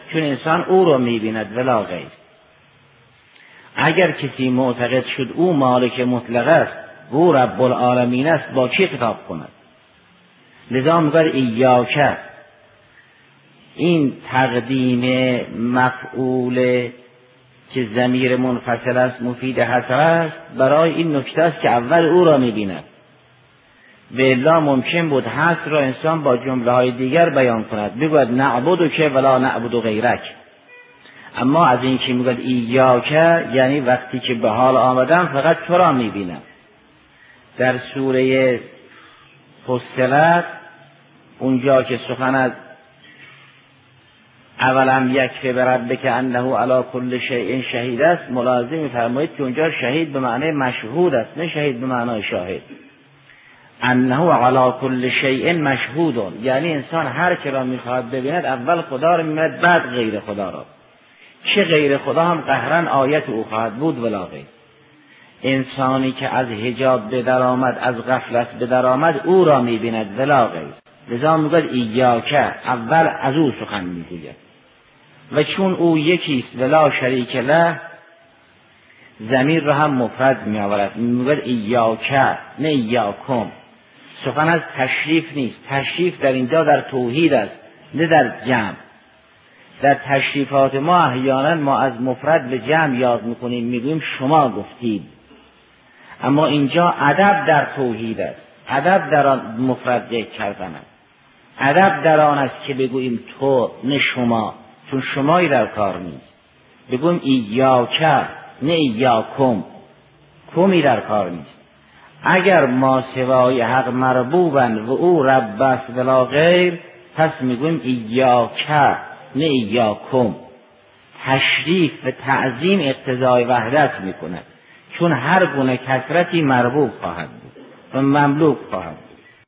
چون انسان او را می‌بیند ولا غیر. اگر کسی معتقد شد او مالک مطلق است و او رب العالمین است، با کی خطاب کند؟ لذا میگه ایاک. این تقدیم مفعول که ضمیر منفصل است مفید حصر است برای این نکته است که اول او را می‌بیند. به الا ممکن بود حصر را انسان با جمله های دیگر بیان کند، بگوید نعبدک ولا نعبد غیرک. اما از این که میگوید ایاک یعنی وقتی که به حال آمدم فقط تو را میبینم. در سوره فصلت اونجا که سخن از اولم یکفی بربک انه علی کل شیء شهید است، ملاحظه می‌فرمایید که اونجا شهید به معنی مشهود است، نه شهید به معنی شاهد. انه علی کل شیء مشهود، یعنی انسان هر که را میخواهد ببیند اول خدا را میبیند بعد غیر خدا را. چه غیر خدا هم قهرن آیت او خواهد بود ولا غیر. انسانی که از حجاب به در آمد، از غفلت به در آمد، او را میبیند ولا غیر. لذا میگوید ایاک، اول از او سخن میگوید و چون او یکیست ولا شریک له، ضمیر را هم مفرد میآورد، میگوید ایاک نه ایاکم. سخن از تشریف نیست، تشریف در اینجا در توحید است نه در جمع. در تشریفات ما احیانا ما از مفرد به جمع یاد میکنیم، میگوییم شما گفتید، اما اینجا ادب در توحید است، ادب در آن مفرد یک کردن است، ادب در آن است که بگوییم تو نه شما، چون شمایی در کار نیست. بگوییم ایاک نه ایاکم، کمی در کار نیست. اگر ما سوای حق مربوبند و او رب است ولا غیر، پس میگوییم ایاک نه ایاکم. تشریف و تعظیم اقتضای وحدت میکند، چون هر گونه کثرتی مربوب خواهد بود و مملوک خواهد بود.